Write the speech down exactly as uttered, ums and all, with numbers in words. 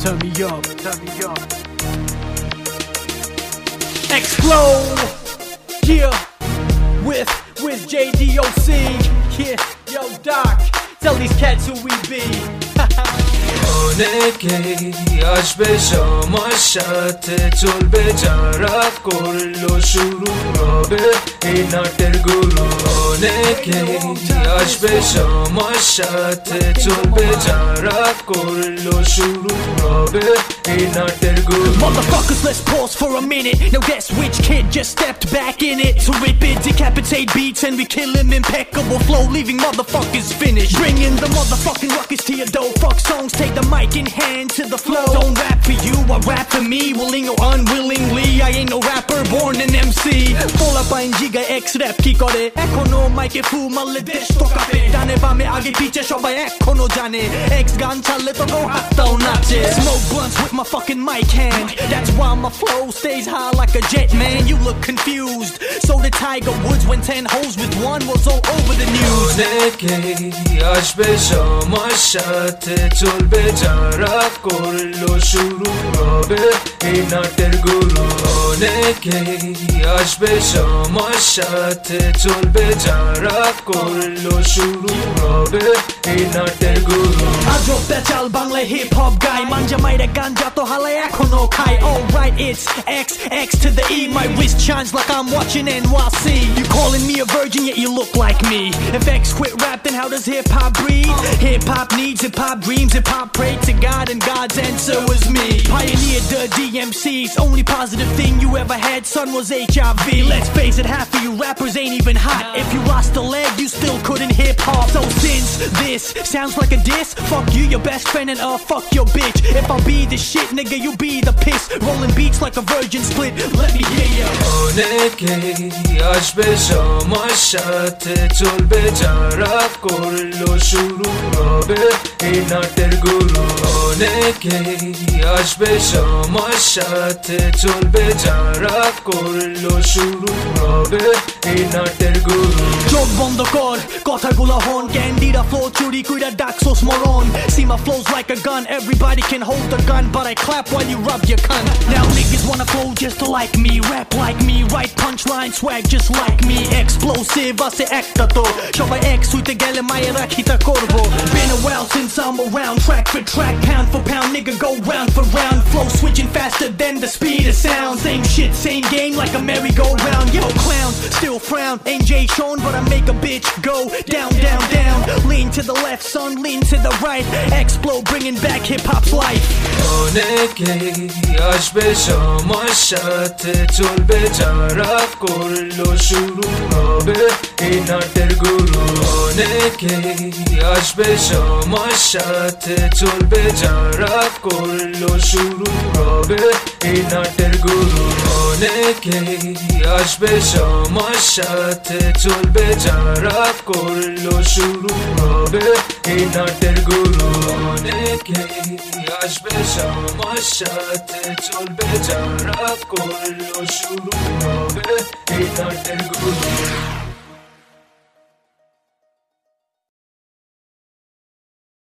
Turn me up, turn me up. Explode, yeah, with, with J D O C, yeah, yo Doc, tell these cats who we be. অনেকে আসবে সমস্যাতে চলবে যারা করলো শুরু হবে এই নাটের গুরু অনেকে আসবে সমস্যাতে চলবে যারা করলো শুরু হবে এই নাটের গুরু Motherfuckers, let's pause for a minute. Now guess which kid just stepped back in it to rip it, decapitate beats, and we kill him impeccable flow, leaving motherfuckers finished. Bringing the motherfucking ruckus to your dough. Fuck songs, take the mic in hand to the flow. Don't rap for you, I rap for me, willing or unwillingly. I ain't no rapper, born an M C. Fola pa in giga X rap ki kore ekhono mic e fu marle desh tokabe dane bame age piche shobai ekhono jane X gan challe to go hattao nache. Smoke blunts with my fucking mic hand, that's why my flow stays high like a jet, man. You look confused, so did Tiger Woods when ten hoes with one was all over the news. অনেকে আসবে সমস্যাতে চলবে যারা করলো শুরু হবে এই নাটের গুরু অনেকে আসবে সমস্যাতে চলবে যারা করলো শুরু হবে এই নাটের গুরু আজব পেচাল বাংলা হিপ হপ গাই মাঞ্জা মাইরা গাঞ্জা তো হালে এখনো খাই. Alright, it's X, X to the E. My wrist shines like I'm watching N Y C. You calling me a virgin yet you look like me. If X quit rap then how does hip hop breathe? Hip hop needs hip hop dreams. Hip hop prayed to God and God's answer was me. Pioneered the D M Cs. Only positive thing you ever had, son, was H I V. Let's face it, half of you rappers ain't even hot. If you lost a leg you still couldn't hip hop. So since this sounds like a diss, fuck you, your best friend, and uh fuck your bitch. If I be the shit nigga you be the piss. Rolling beats like a virgin split, let me hear ya. অনেকে আসবে সমস্যাতে চলবে যারা করলো শুরু হবে এই নাটের গুরু অনেকে আসবে সমস্যাতে চলবে যারা করলো শুরু হবে এই নাটের গুরু চোখ বন্ধ কর কথাগুলো হন ক্যান্ডিরা ফ্লো চুরি কইরা ডাকছোস মরণ. See my flows like a gun, everybody can hold the gun but I clap while you rub your cunt. Now niggas wanna flow just like me, rap like me, write punchline swag just like me. Explosive আছে একটা তো সবাই এক হইতে গেলে মায়ের রাখিতা করবো. Been a while since I'm around, track for track, pound for pound, nigga go round for round. Flow switching faster than the speed of sound. Same shit, same game like a merry-go-round. Yo clowns still frown, ain't Jay Sean but I make a bitch go down, down, down. Lean to the left, son, lean to the right. Explode, bringing back hip-hop's life. অনেকে আসবে সমস্যাতে চলবে যারা করলো শুরু হবে এই নাটের গুরু অনেকে আসবে সমস্যাতে চলবে যারা করলো শুরু হবে এই নাটের গুরু অনেকে আসবে সমস্যাতে চলবে যারা করলো শুরু হবে এই নাটের গুরু অনেকে আসবে সমস্যাতে চলবে যারা করলো শুরু হবে এই নাটের গুরু